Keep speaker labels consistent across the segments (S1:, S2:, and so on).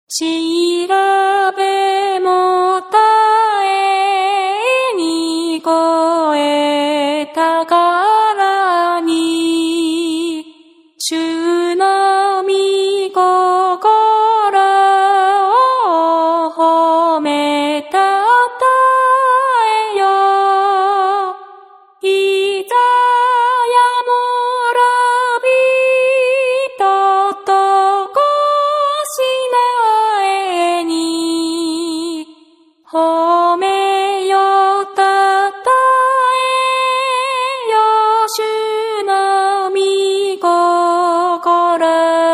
S1: 調べもたえに超えたからに、主の御心を褒めたたえよ。いざやもらびととこしなえに、褒めよたたえよ主の御心。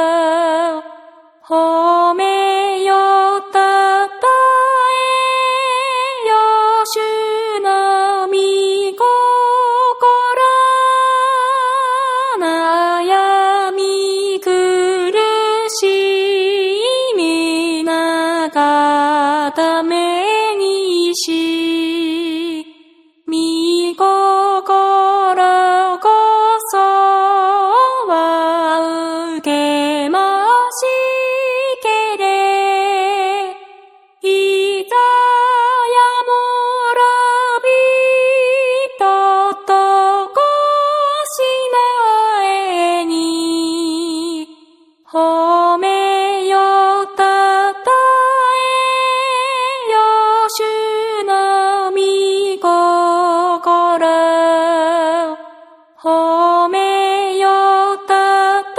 S1: 褒めよたたえよ主の御心。悩み苦しみながためにし、御心こそは受けましけれ。いざやもらびととこしなえに、褒めよたたえよ主の御心。褒めよたた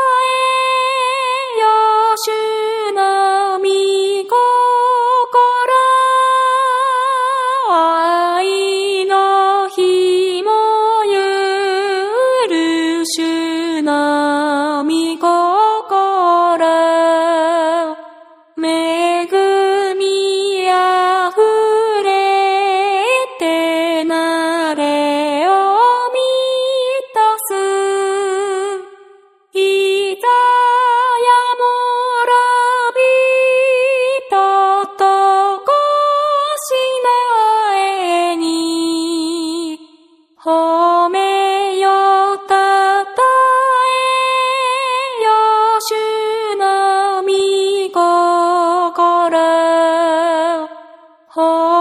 S1: えよ主の御心。愛の日も許主の御心。恵みあふれてなれを満たす。いざやもらびととこしなえに、褒めよたたえよ主の御心。